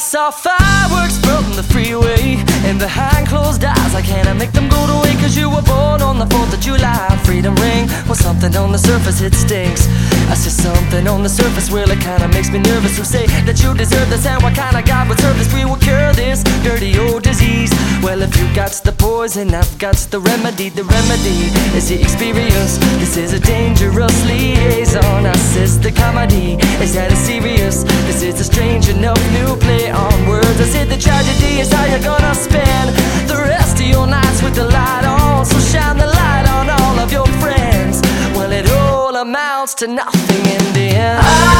saw fireworks from the freeway, and behind closed eyes I cannot make them go away. Cause you were born on the 4th of July. Freedom ring, well something on the surface it stinks. I see something on the surface, well it kinda makes me nervous. Who say that you deserve this, and what kind of God would serve this? We will cure this dirty old disease. Well, if you got the poison, I've got the remedy. The remedy is the experience. This is a dangerous liaison. I says the comedy, is that it's serious? This is a strange enough new play on words. I said the tragedy is how you're gonna spend the rest of your nights with the light on. So shine the light on all of your friends. Well, it all amounts to nothing in the end.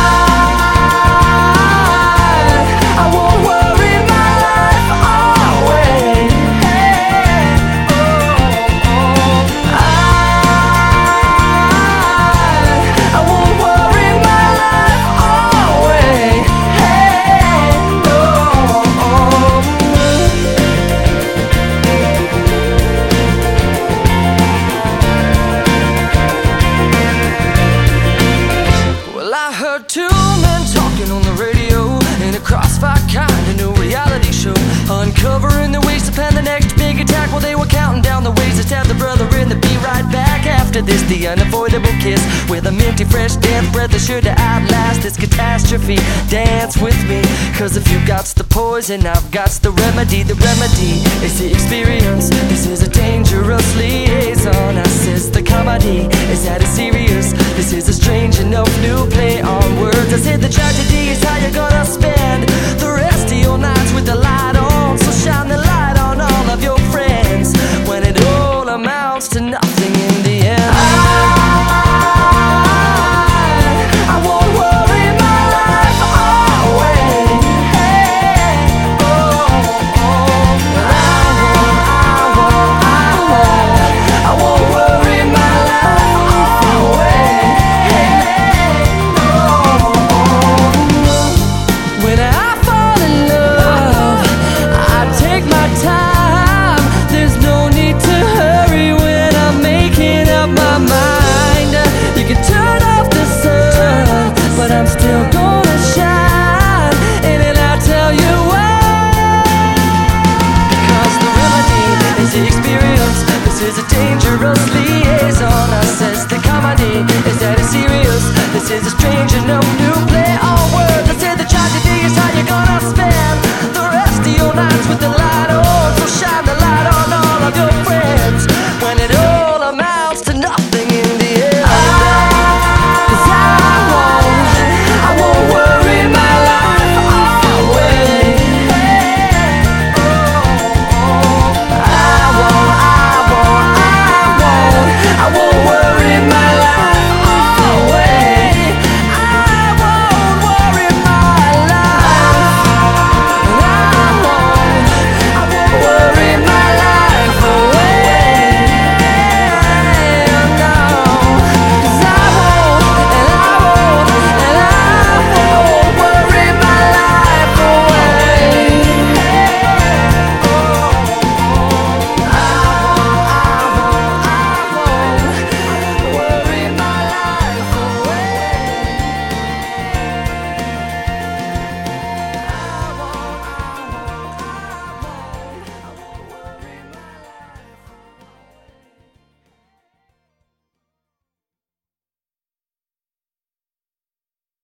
I won't worry my life away. I won't worry my life away. Well, I heard two men talking on the radio in a crossfire kind of new reality show, uncovering the ways to plan the next big attack. Well, they were counting down the ways to stab the brother in the be right back. After this, the unavoidable kiss with a minty fresh damp breath is sure to outlast this catastrophe. Dance with me, cause if you got the poison, I've got the remedy. The remedy is the experience. This is a dangerous liaison. I says the comedy, is that it's serious? This is a strange enough new play on words. I said the tragedy is how you're gonna spend the rest of your nights with the light on. So shine the light on all of your friends when it all amounts to nothing in the end. I won't worry my life away. I won't worry my life away. When I fall in love, I take my time. There's no need to hurry when I'm making up my mind. You can turn off the sun, but I'm still gonna shine. And I'll tell you why. Because the remedy is the experience. This is a dangerous liaison. I says the comedy, is that it's serious? This is a strange and no new play on words. I said the tragedy is how you're gonna spend the rest of your nights with the light